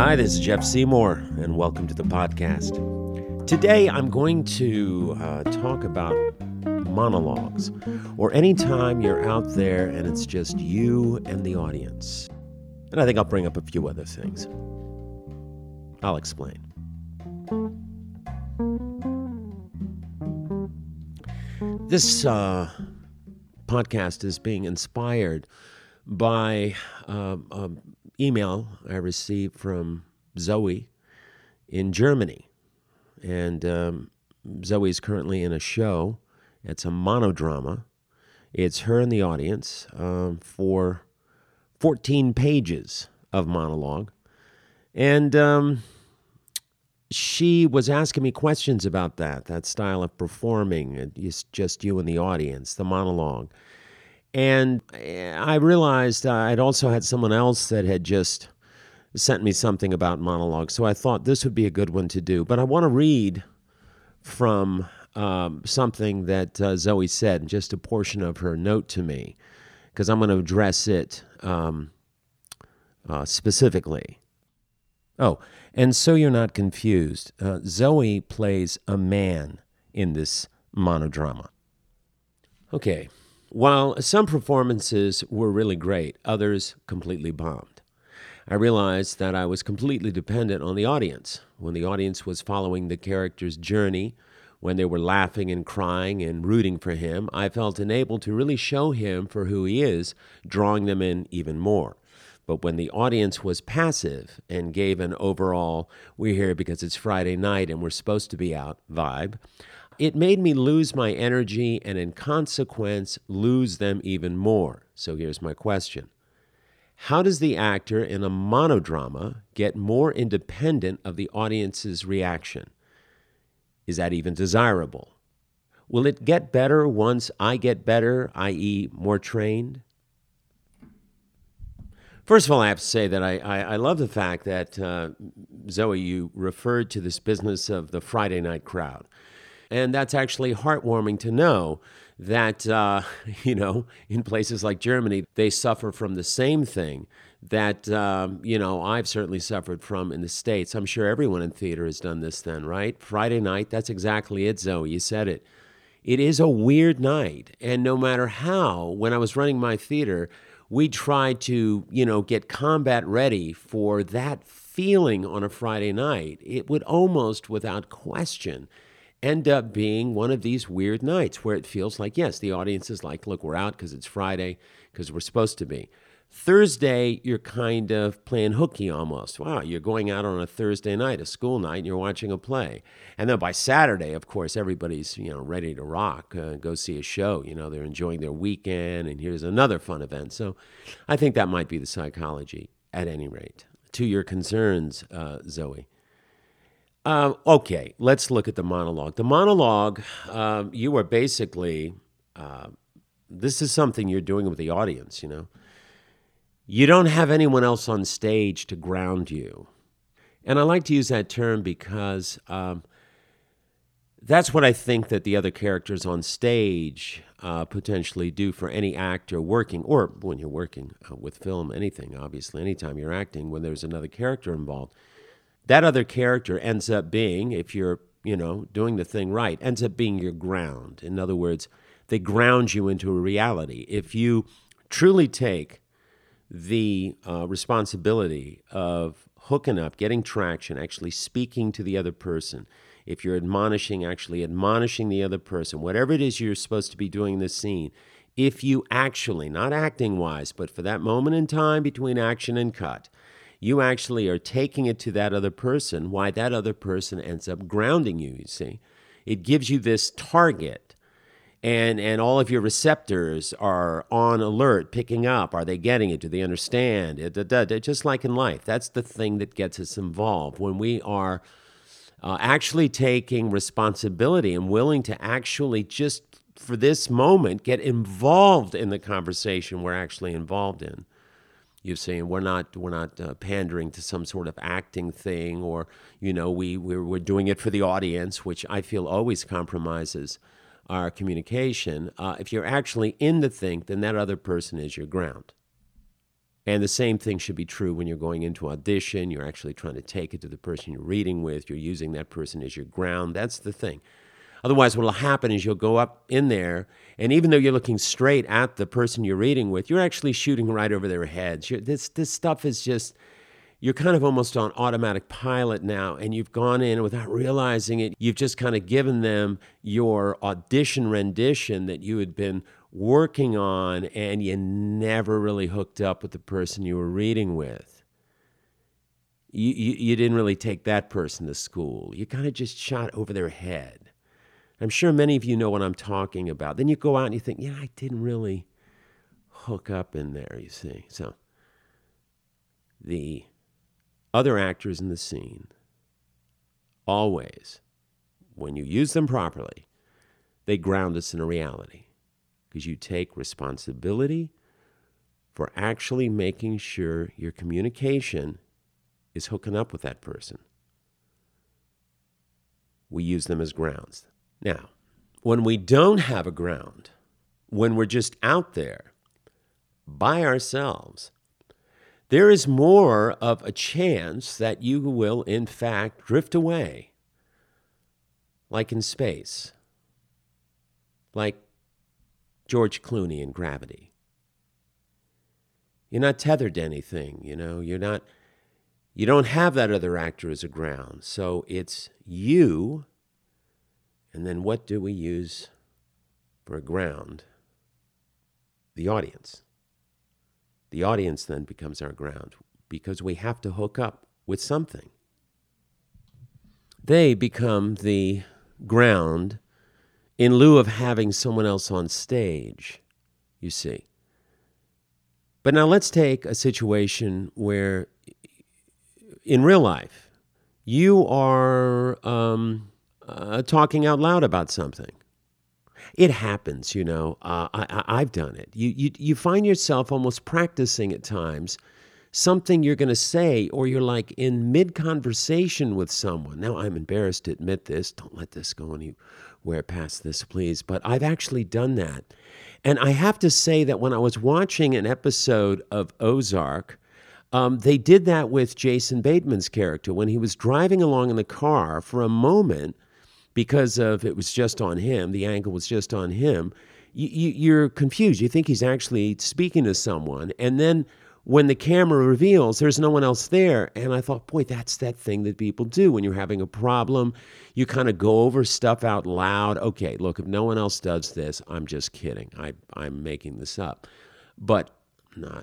Hi, this is Jeff Seymour, and welcome to the podcast. Today, I'm going to talk about monologues, or any time you're out there and it's just you and the audience. And I think I'll bring up a few other things. I'll explain. This podcast is being inspired by email I received from Zoe in Germany. And Zoe is currently in a show. It's a monodrama. It's her in the audience for 14 pages of monologue. And she was asking me questions about that style of performing. It's just you and the audience, the monologue. And I realized I'd also had someone else that had just sent me something about monologue, so I thought this would be a good one to do. But I want to read from something that Zoe said, just a portion of her note to me, because I'm going to address it specifically. Oh, and so you're not confused, Zoe plays a man in this monodrama. Okay. While some performances were really great, others completely bombed. I realized that I was completely dependent on the audience. When the audience was following the character's journey, when they were laughing and crying and rooting for him, I felt enabled to really show him for who he is, drawing them in even more. But when the audience was passive and gave an overall, we're here because it's Friday night and we're supposed to be out vibe, it made me lose my energy and in consequence lose them even more. So here's my question. How does the actor in a monodrama get more independent of the audience's reaction? Is that even desirable? Will it get better once I get better, i.e. more trained? First of all, I have to say that I love the fact that, Zoe, you referred to this business of the Friday night crowd. And that's actually heartwarming to know that, in places like Germany, they suffer from the same thing that, I've certainly suffered from in the States. I'm sure everyone in theater has done this then, right? Friday night, that's exactly it, Zoe. You said it. It is a weird night. And no matter how, when I was running my theater, we tried to, get combat ready for that feeling on a Friday night. It would almost, without question, end up being one of these weird nights where it feels like, yes, the audience is like, look, we're out because it's Friday, because we're supposed to be. Thursday, you're kind of playing hooky almost. Wow, you're going out on a Thursday night, a school night, and you're watching a play. And then by Saturday, of course, everybody's, ready to rock, go see a show. They're enjoying their weekend, and here's another fun event. So I think that might be the psychology, at any rate. To your concerns, Zoe. Okay, let's look at the monologue. The monologue, you are basically, this is something you're doing with the audience, You don't have anyone else on stage to ground you. And I like to use that term because that's what I think that the other characters on stage potentially do for any actor working, or when you're working with film, anything, obviously, anytime you're acting, when there's another character involved. That other character ends up being, if you're, doing the thing right, ends up being your ground. In other words, they ground you into a reality. If you truly take the responsibility of hooking up, getting traction, actually speaking to the other person, if you're actually admonishing the other person, whatever it is you're supposed to be doing in this scene, if you actually, not acting-wise, but for that moment in time between action and cut, you actually are taking it to that other person, why that other person ends up grounding you, you see. It gives you this target, and all of your receptors are on alert, picking up. Are they getting it? Do they understand it? Just like in life, that's the thing that gets us involved. When we are actually taking responsibility and willing to actually just, for this moment, get involved in the conversation we're actually involved in. You see, and we're not pandering to some sort of acting thing, or we're doing it for the audience, which I feel always compromises our communication. If you're actually in the thing, then that other person is your ground. And the same thing should be true when you're going into audition. You're actually trying to take it to the person you're reading with. You're using that person as your ground. That's the thing. Otherwise, what will happen is you'll go up in there, and even though you're looking straight at the person you're reading with, you're actually shooting right over their heads. This stuff is just, you're kind of almost on automatic pilot now, and you've gone in without realizing it. You've just kind of given them your audition rendition that you had been working on, and you never really hooked up with the person you were reading with. You didn't really take that person to school. You kind of just shot over their head. I'm sure many of you know what I'm talking about. Then you go out and you think, yeah, I didn't really hook up in there, you see. So the other actors in the scene, always, when you use them properly, they ground us in a reality, because you take responsibility for actually making sure your communication is hooking up with that person. We use them as grounds. Now, when we don't have a ground, when we're just out there by ourselves, there is more of a chance that you will, in fact, drift away, like in space, like George Clooney in Gravity. You're not tethered to anything, you don't have that other actor as a ground. So it's you. And then what do we use for a ground? The audience. The audience then becomes our ground, because we have to hook up with something. They become the ground in lieu of having someone else on stage, you see. But now let's take a situation where, in real life, you are talking out loud about something. It happens, I've done it. You find yourself almost practicing at times something you're going to say, or you're like in mid-conversation with someone. Now, I'm embarrassed to admit this. Don't let this go anywhere past this, please. But I've actually done that. And I have to say that when I was watching an episode of Ozark, they did that with Jason Bateman's character. When he was driving along in the car, for a moment, because of it was just on him, the angle was just on him, you're confused. You think he's actually speaking to someone. And then when the camera reveals, there's no one else there. And I thought, boy, that's that thing that people do when you're having a problem. You kind of go over stuff out loud. Okay, look, if no one else does this, I'm just kidding. I'm making this up. But not.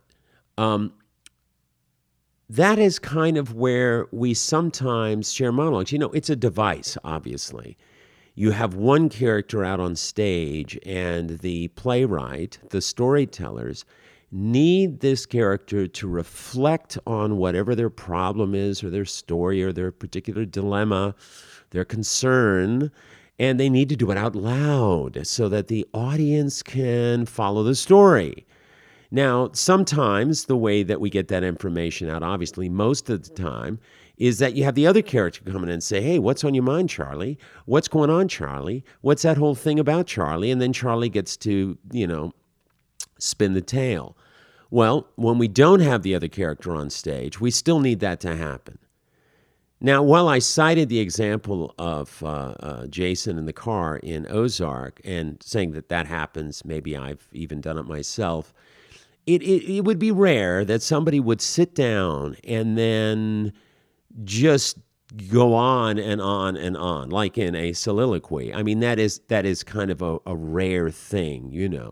That is kind of where we sometimes share monologues. It's a device, obviously. You have one character out on stage, and the playwright, the storytellers, need this character to reflect on whatever their problem is, or their story, or their particular dilemma, their concern, and they need to do it out loud so that the audience can follow the story. Now, sometimes the way that we get that information out, obviously most of the time, is that you have the other character come in and say, hey, what's on your mind, Charlie? What's going on, Charlie? What's that whole thing about, Charlie? And then Charlie gets to, spin the tale. Well, when we don't have the other character on stage, we still need that to happen. Now, while I cited the example of Jason in the car in Ozark and saying that happens, maybe I've even done it myself, it would be rare that somebody would sit down and then just go on and on and on, like in a soliloquy. I mean, that is kind of a rare thing,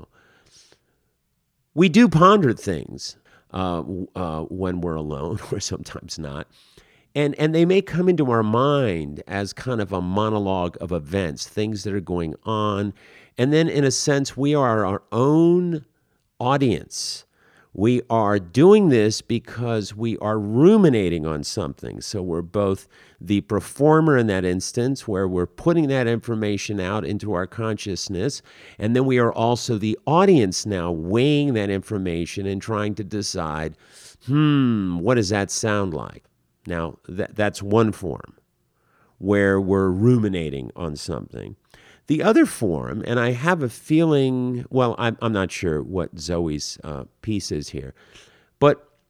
We do ponder things when we're alone, or sometimes not. And they may come into our mind as kind of a monologue of events, things that are going on. And then, in a sense, we are our own audience. We are doing this because we are ruminating on something. So we're both the performer in that instance, where we're putting that information out into our consciousness, and then we are also the audience now, weighing that information and trying to decide, what does that sound like? Now, that's one form where we're ruminating on something. The other form, and I have a feeling, well, I'm not sure what Zoe's piece is here, but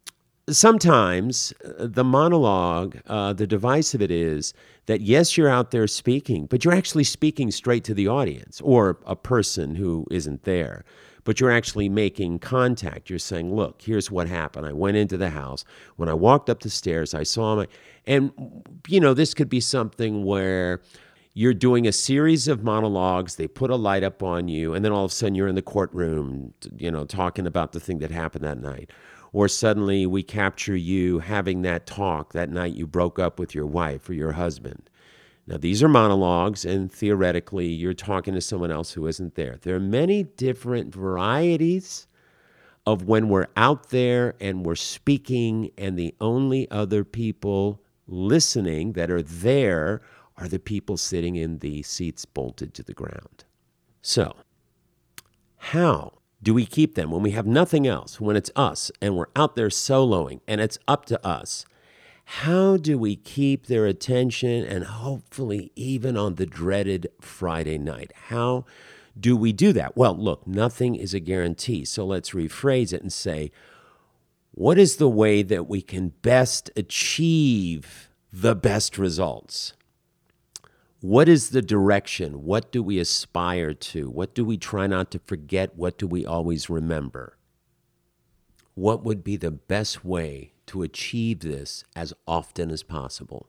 Sometimes the monologue, the device of it is that yes, you're out there speaking, but you're actually speaking straight to the audience or a person who isn't there. But you're actually making contact. You're saying, look, here's what happened. I went into the house. When I walked up the stairs, I saw my. And, this could be something where you're doing a series of monologues. They put a light up on you, and then all of a sudden you're in the courtroom, talking about the thing that happened that night. Or suddenly we capture you having that talk that night you broke up with your wife or your husband. Now, these are monologues, and theoretically, you're talking to someone else who isn't there. There are many different varieties of when we're out there and we're speaking, and the only other people listening that are there are the people sitting in the seats bolted to the ground. So, how do we keep them when we have nothing else, when it's us and we're out there soloing and it's up to us? How do we keep their attention, and hopefully even on the dreaded Friday night? How do we do that? Well, look, nothing is a guarantee. So let's rephrase it and say, what is the way that we can best achieve the best results? What is the direction? What do we aspire to? What do we try not to forget? What do we always remember? What would be the best way to achieve this as often as possible?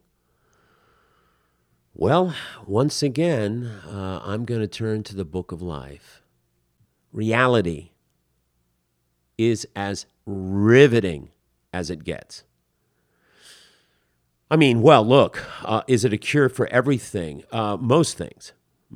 Well, once again, I'm going to turn to the book of life. Reality is as riveting as it gets. I mean, well, look, is it a cure for everything? Most things.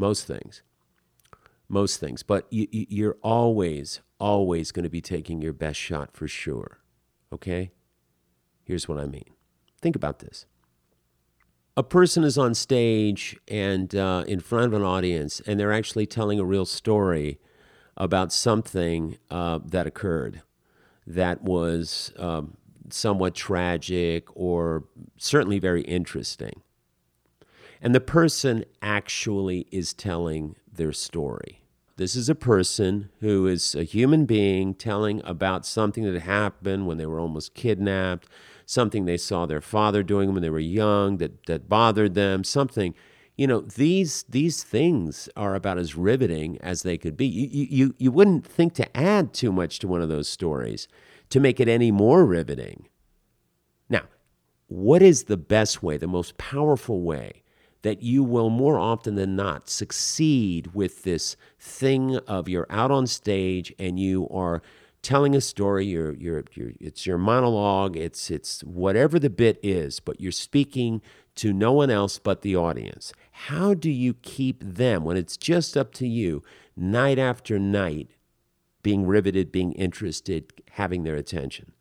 But you're always going to be taking your best shot for sure. Okay? Here's what I mean. Think about this. A person is on stage and in front of an audience, and they're actually telling a real story about something that occurred that was somewhat tragic or certainly very interesting. And the person actually is telling their story. This is a person who is a human being telling about something that happened when they were almost kidnapped, something they saw their father doing when they were young that bothered them, something. These things are about as riveting as they could be. You wouldn't think to add too much to one of those stories to make it any more riveting. Now, what is the best way, the most powerful way that you will more often than not succeed with this thing of you're out on stage and you are telling a story, it's your monologue, it's whatever the bit is, but you're speaking to no one else but the audience. How do you keep them, when it's just up to you, night after night, being riveted, being interested, having their attention?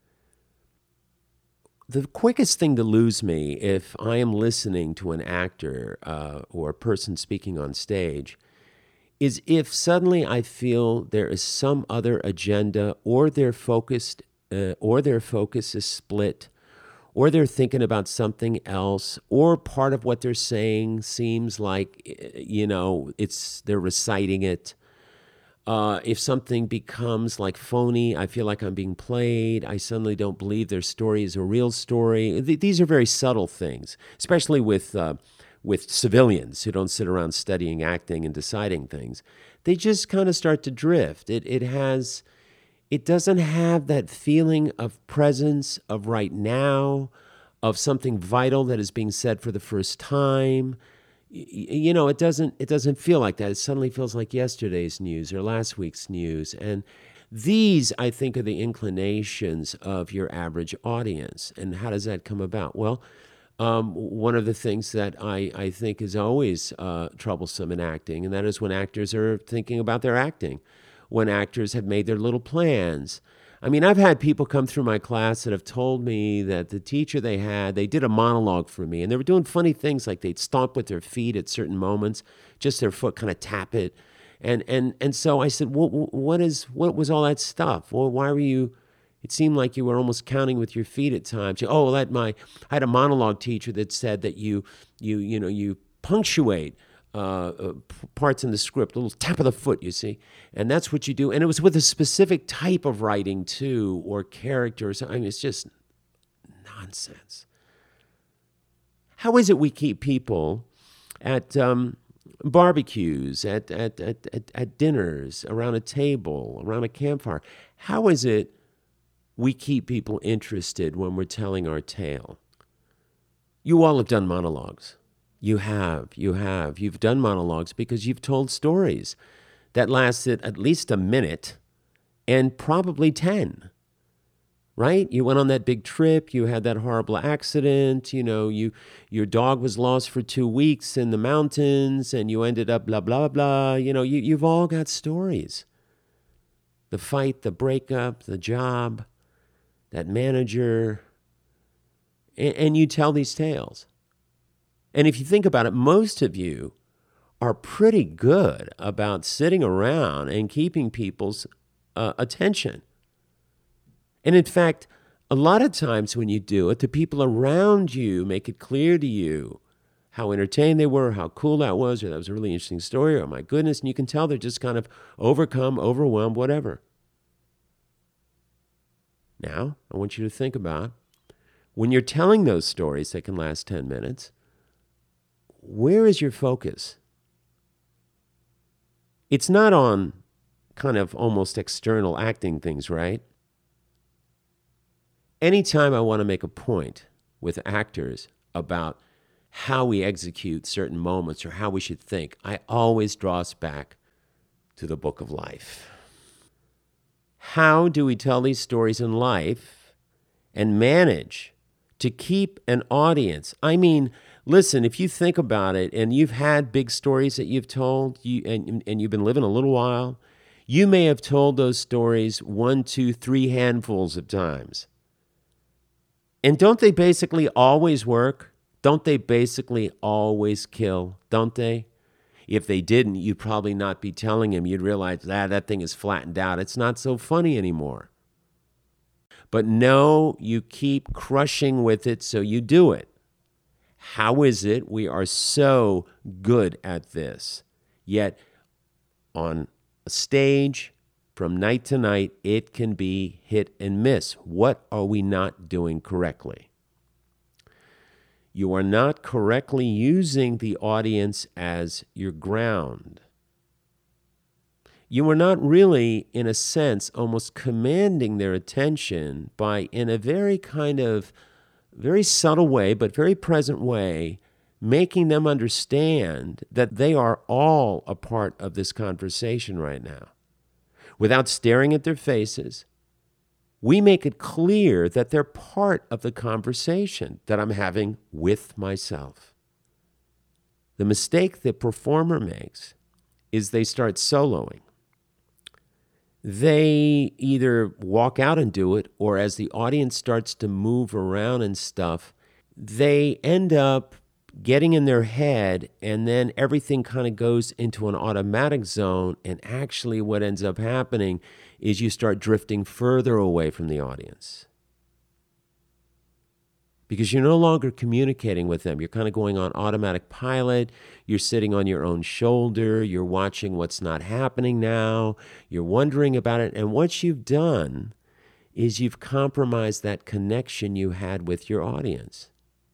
The quickest thing to lose me if I am listening to an actor or a person speaking on stage is if suddenly I feel there is some other agenda, or their focus is split, or they're thinking about something else, or part of what they're saying seems like they're reciting it. If something becomes like phony, I feel like I'm being played. I suddenly don't believe their story is a real story. These are very subtle things, especially with civilians who don't sit around studying acting and deciding things. They just kind of start to drift. It doesn't have that feeling of presence, of right now, of something vital that is being said for the first time. It doesn't feel like that. It suddenly feels like yesterday's news or last week's news. And these, I think, are the inclinations of your average audience. And how does that come about? Well, one of the things that I think is always troublesome in acting, and that is when actors are thinking about their acting, when actors have made their little plans. I mean, I've had people come through my class that have told me that the teacher they did a monologue for me, and they were doing funny things like they'd stomp with their feet at certain moments, just their foot kind of tap it. And so I said, what was all that stuff? Well, why were you? It seemed like you were almost counting with your feet at times. I had a monologue teacher that said that you punctuate parts in the script, a little tap of the foot, you see, and that's what you do. And it was with a specific type of writing too, or characters. I mean, it's just nonsense. How is it we keep people at barbecues, at dinners, around a table, around a campfire? How is it we keep people interested when we're telling our tale? You all have done monologues. You have. You've done monologues because you've told stories that lasted at least a minute and probably 10, right? You went on that big trip. You had that horrible accident. Your dog was lost for 2 weeks in the mountains and you ended up blah, blah, blah. You've all got stories. The fight, the breakup, the job, that manager, and you tell these tales. And if you think about it, most of you are pretty good about sitting around and keeping people's attention. And in fact, a lot of times when you do it, the people around you make it clear to you how entertained they were, how cool that was, or that was a really interesting story, or my goodness, and you can tell they're just kind of overcome, overwhelmed, whatever. Now, I want you to think about when you're telling those stories that can last 10 minutes, where is your focus? It's not on kind of almost external acting things, right? Anytime I want to make a point with actors about how we execute certain moments or how we should think, I always draw us back to the book of life. How do we tell these stories in life and manage to keep an audience? I mean, listen, if you think about it and you've had big stories that you've told and you've been living a little while, you may have told those stories 1, 2, 3 handfuls of times. And don't they basically always work? Don't they basically always kill? Don't they? If they didn't, you'd probably not be telling him. You'd realize that thing is flattened out. It's not so funny anymore. But no, you keep crushing with it, so you do it. How is it we are so good at this? Yet on a stage, from night to night, it can be hit and miss. What are we not doing correctly? You are not correctly using the audience as your ground. You are not really, in a sense, almost commanding their attention by, in a very kind of, very subtle way, but very present way, making them understand that they are all a part of this conversation right now. Without staring at their faces, we make it clear that they're part of the conversation that I'm having with myself. The mistake the performer makes is they start soloing. They either walk out and do it, or as the audience starts to move around and stuff, they end up getting in their head, and then everything kind of goes into an automatic zone, and actually what ends up happening is you start drifting further away from the audience. Because you're no longer communicating with them. You're kind of going on automatic pilot. You're sitting on your own shoulder. You're watching what's not happening now. You're wondering about it. And what you've done is you've compromised that connection you had with your audience.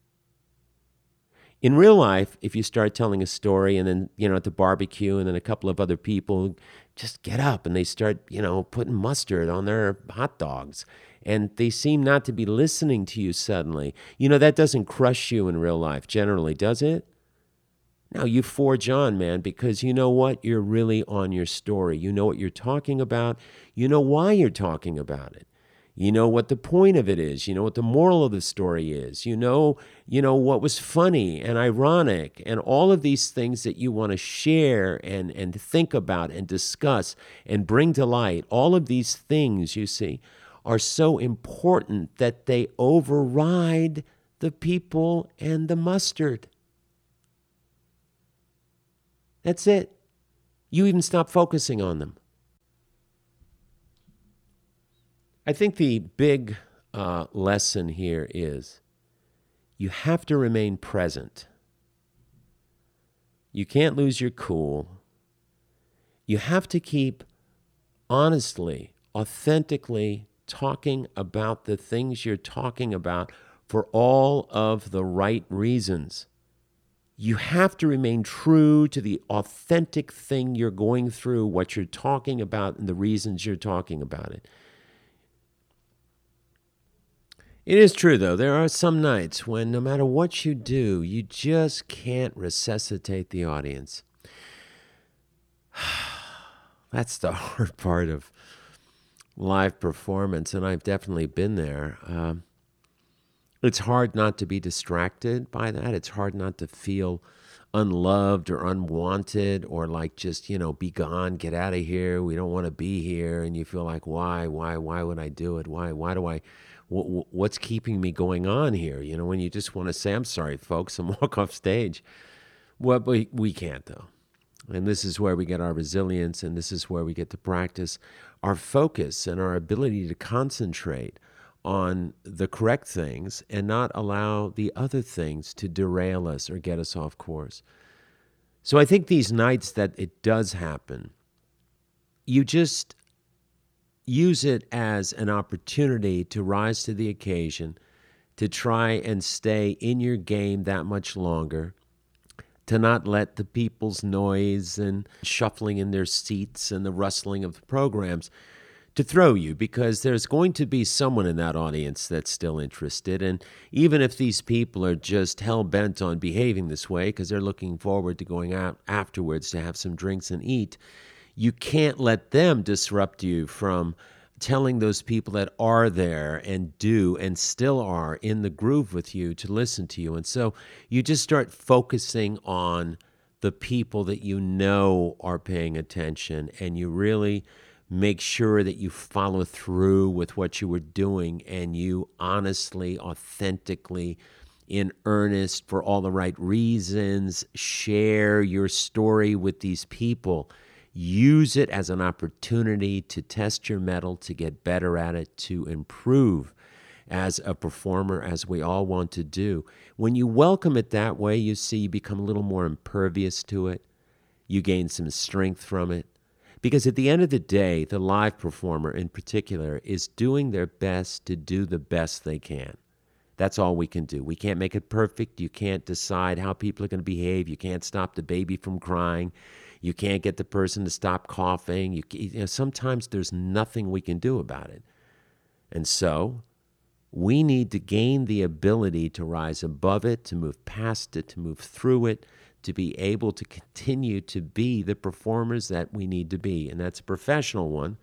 In real life, if you start telling a story and then, at the barbecue and then a couple of other people just get up and they start, putting mustard on their hot dogs and they seem not to be listening to you suddenly, that doesn't crush you in real life generally, does it? No, you forge on, man, because you know what? You're really on your story. You know what you're talking about. You know why you're talking about it. You know what the point of it is. You know what the moral of the story is. You know what was funny and ironic and all of these things that you want to share and think about and discuss and bring to light. All of these things, you see, are so important that they override the people and the mustard. That's it. You even stop focusing on them. I think the big lesson here is you have to remain present. You can't lose your cool. You have to keep honestly, authentically talking about the things you're talking about for all of the right reasons. You have to remain true to the authentic thing you're going through, what you're talking about, and the reasons you're talking about it. It is true, though. There are some nights when no matter what you do, you just can't resuscitate the audience. That's the hard part of live performance, and I've definitely been there. It's hard not to be distracted by that. It's hard not to feel unloved or unwanted or like just, be gone, get out of here. We don't want to be here. And you feel like, why would I do it? Why do I, what's keeping me going on here? When you just want to say, I'm sorry, folks, and walk off stage. Well, but we can't, though. And this is where we get our resilience, and this is where we get to practice our focus and our ability to concentrate on the correct things and not allow the other things to derail us or get us off course. So I think these nights that it does happen, you just use it as an opportunity to rise to the occasion, to try and stay in your game that much longer, to not let the people's noise and shuffling in their seats and the rustling of the programs to throw you, because there's going to be someone in that audience that's still interested. And even if these people are just hell-bent on behaving this way because they're looking forward to going out afterwards to have some drinks and eat, you can't let them disrupt you from telling those people that are there and do and still are in the groove with you to listen to you. And so you just start focusing on the people that you know are paying attention, and you really make sure that you follow through with what you were doing, and you honestly, authentically, in earnest, for all the right reasons, share your story with these people. Use it as an opportunity to test your mettle, to get better at it, to improve as a performer, as we all want to do. When you welcome it that way, you see you become a little more impervious to it. You gain some strength from it. Because at the end of the day, the live performer in particular is doing their best to do the best they can. That's all we can do. We can't make it perfect. You can't decide how people are going to behave. You can't stop the baby from crying. You can't get the person to stop coughing. Sometimes there's nothing we can do about it. And so we need to gain the ability to rise above it, to move past it, to move through it, to be able to continue to be the performers that we need to be. And that's a professional one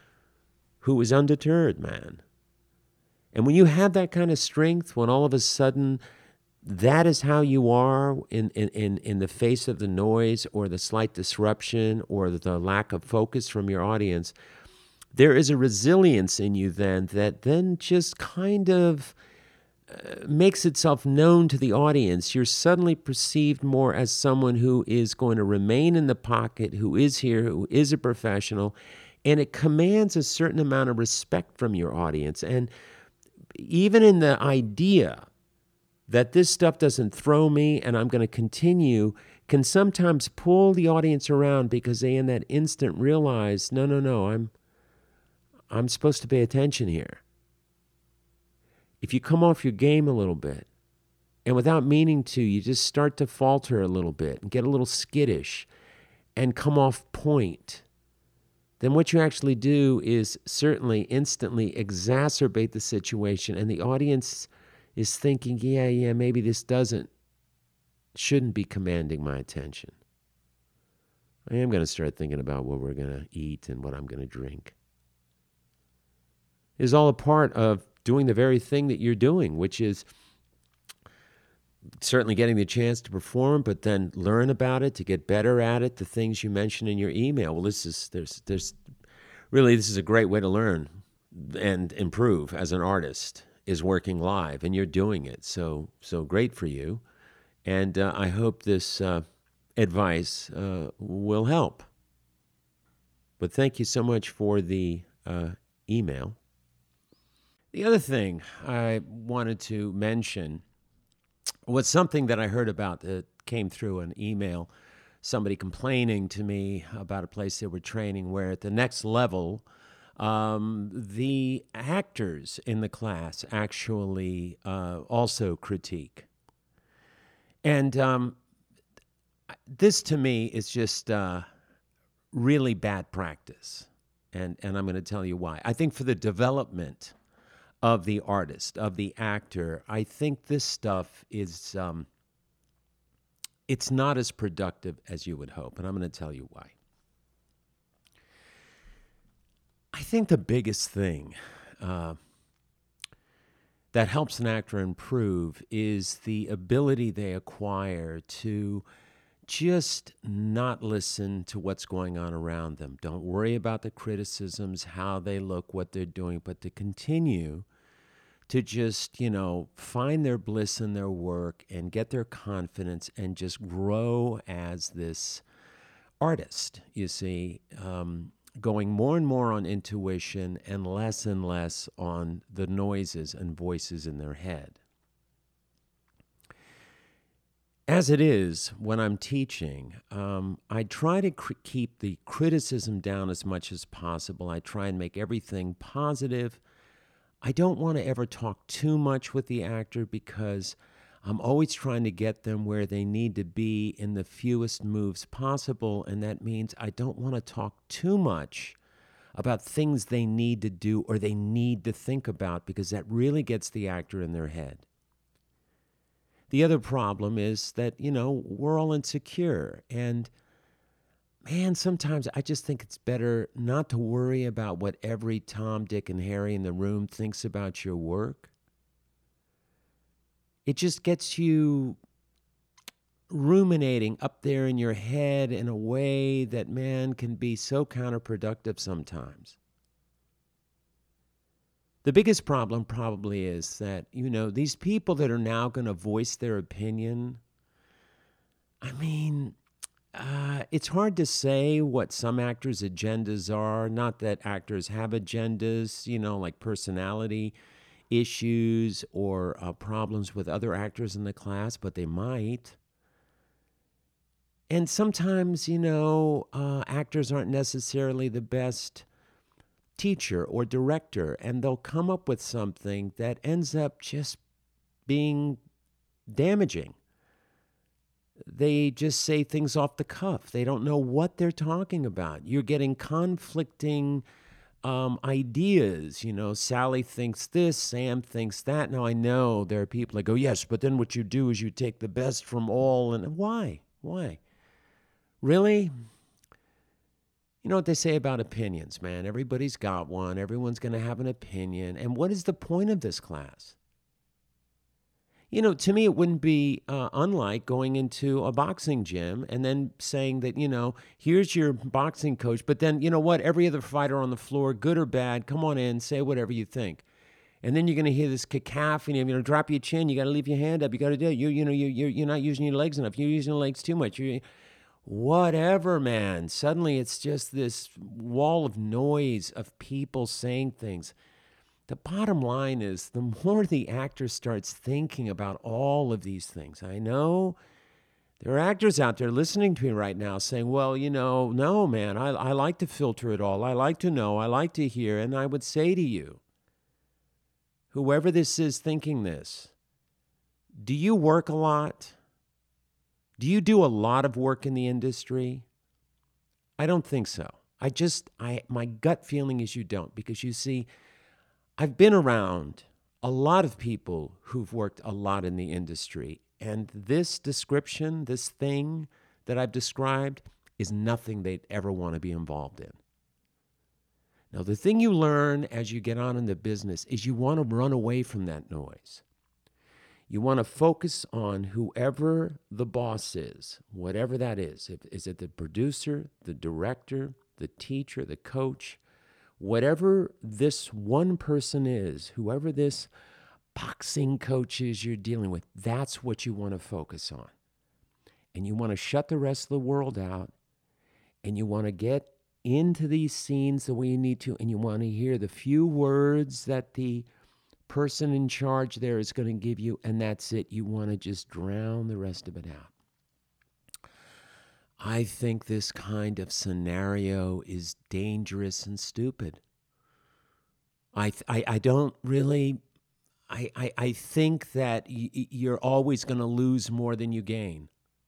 who is undeterred, man. And when you have that kind of strength, when all of a sudden that is how you are in the face of the noise or the slight disruption or the lack of focus from your audience, there is a resilience in you then that then just kind of makes itself known to the audience. You're suddenly perceived more as someone who is going to remain in the pocket, who is here, who is a professional, and it commands a certain amount of respect from your audience. And even in the idea that this stuff doesn't throw me and I'm going to continue can sometimes pull the audience around, because they in that instant realize, no, I'm supposed to pay attention here. If you come off your game a little bit, and without meaning to, you just start to falter a little bit and get a little skittish and come off point, then what you actually do is certainly instantly exacerbate the situation, and the audience is thinking, yeah, maybe this shouldn't be commanding my attention. I am going to start thinking about what we're going to eat and what I'm going to drink. It's all a part of doing the very thing that you're doing, which is certainly getting the chance to perform, but then learn about it, to get better at it, the things you mentioned in your email. Well, this is a great way to learn and improve as an artist, is working live, and you're doing it. So great for you. And I hope this advice will help. But thank you so much for the email. The other thing I wanted to mention was something that I heard about that came through an email, somebody complaining to me about a place they were training where at the next level, The actors in the class actually also critique. And this to me is just really bad practice. And I'm going to tell you why. I think for the development of the artist, of the actor, I think this stuff is it's not as productive as you would hope. And I'm going to tell you why. I think the biggest thing that helps an actor improve is the ability they acquire to just not listen to what's going on around them. Don't worry about the criticisms, how they look, what they're doing, but to continue to just, find their bliss in their work and get their confidence and just grow as this artist, you see, going more and more on intuition and less on the noises and voices in their head. As it is, when I'm teaching, I try to keep the criticism down as much as possible. I try and make everything positive. I don't want to ever talk too much with the actor because I'm always trying to get them where they need to be in the fewest moves possible, and that means I don't want to talk too much about things they need to do or they need to think about because that really gets the actor in their head. The other problem is that, we're all insecure. And man, sometimes I just think it's better not to worry about what every Tom, Dick, and Harry in the room thinks about your work. It just gets you ruminating up there in your head in a way that, man, can be so counterproductive sometimes. The biggest problem probably is that, these people that are now going to voice their opinion, it's hard to say what some actors' agendas are. Not that actors have agendas, like personality issues or problems with other actors in the class, but they might. And sometimes, actors aren't necessarily the best teacher or director, and they'll come up with something that ends up just being damaging. They just say things off the cuff. They don't know what they're talking about. You're getting conflicting ideas. Sally thinks this, Sam thinks that. Now, I know there are people that go, yes, but then what you do is you take the best from all. And why? Really? You know what they say about opinions, man. Everybody's got one. Everyone's going to have an opinion. And what is the point of this class? To me, it wouldn't be unlike going into a boxing gym and then saying that, here's your boxing coach. But then, you know what? Every other fighter on the floor, good or bad, come on in, say whatever you think. And then you're going to hear this cacophony. I'm going to drop your chin. You got to leave your hand up. You got to do it. You're not using your legs enough. You're using your legs too much. Whatever, man. Suddenly it's just this wall of noise of people saying things. The bottom line is the more the actor starts thinking about all of these things, I know there are actors out there listening to me right now saying, well, no, man, I like to filter it all. I like to know. I like to hear. And I would say to you, whoever this is thinking this, do you work a lot? Do you do a lot of work in the industry? I don't think so. My gut feeling is you don't, because you see, I've been around a lot of people who've worked a lot in the industry, and this description, this thing that I've described, is nothing they'd ever want to be involved in. Now, the thing you learn as you get on in the business is you want to run away from that noise. You want to focus on whoever the boss is, whatever that is. Is it the producer, the director, the teacher, the coach? Whatever this one person is, whoever this boxing coach is you're dealing with, that's what you want to focus on. And you want to shut the rest of the world out, and you want to get into these scenes the way you need to, and you want to hear the few words that the person in charge there is going to give you, and that's it. You want to just drown the rest of it out. I think this kind of scenario is dangerous and stupid. I don't really. I think that you're always going to lose more than you gain.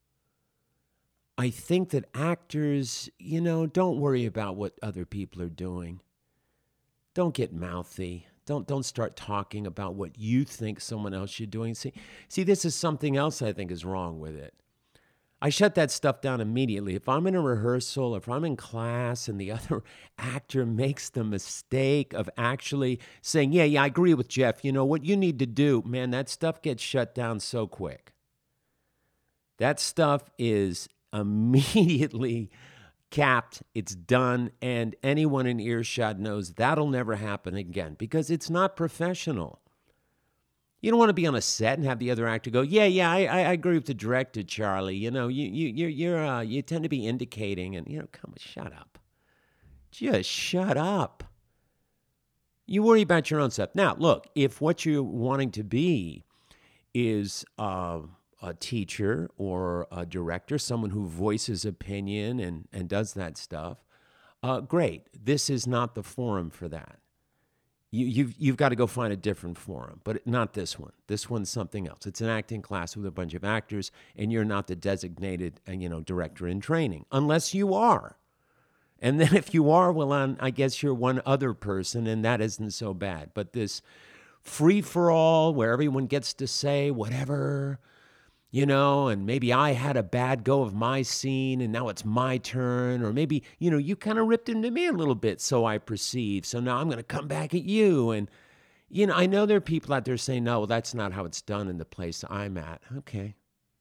I think that actors, don't worry about what other people are doing. Don't get mouthy. Don't start talking about what you think someone else should doing. See, this is something else I think is wrong with it. I shut that stuff down immediately. If I'm in a rehearsal, if I'm in class and the other actor makes the mistake of actually saying, yeah, I agree with Jeff. You know what you need to do, man, that stuff gets shut down so quick. That stuff is immediately capped, it's done, and anyone in earshot knows that'll never happen again because it's not professional. You don't want to be on a set and have the other actor go, yeah, I agree with the director, Charlie. You tend to be indicating, and come on, shut up. Just shut up. You worry about your own stuff. Now, look, if what you're wanting to be is a teacher or a director, someone who voices opinion and does that stuff, great. This is not the forum for that. You've got to go find a different forum, but not this one. This one's something else. It's an acting class with a bunch of actors, and you're not the designated, director in training, unless you are. And then if you are, well, I guess you're one other person, and that isn't so bad. But this free-for-all where everyone gets to say whatever, and maybe I had a bad go of my scene and now it's my turn. Or maybe, you kind of ripped into me a little bit, so I perceive. So now I'm going to come back at you. And, I know there are people out there saying, no, well, that's not how it's done in the place I'm at. Okay.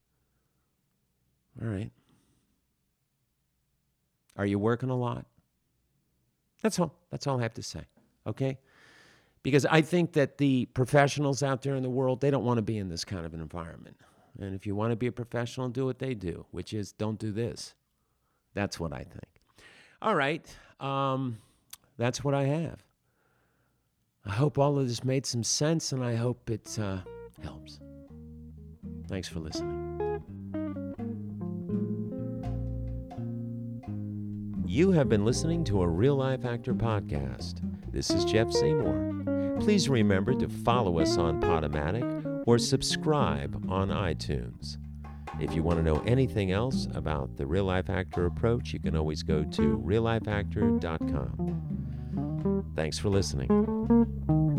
All right. Are you working a lot? That's all. That's all I have to say. Okay? Because I think that the professionals out there in the world, they don't want to be in this kind of an environment. And if you want to be a professional, do what they do, which is don't do this. That's what I think. All right. That's what I have. I hope all of this made some sense, and I hope it helps. Thanks for listening. You have been listening to a Real Life Actor podcast. This is Jeff Seymour. Please remember to follow us on Podomatic or subscribe on iTunes. If you want to know anything else about the Real Life Actor approach, you can always go to reallifeactor.com. Thanks for listening.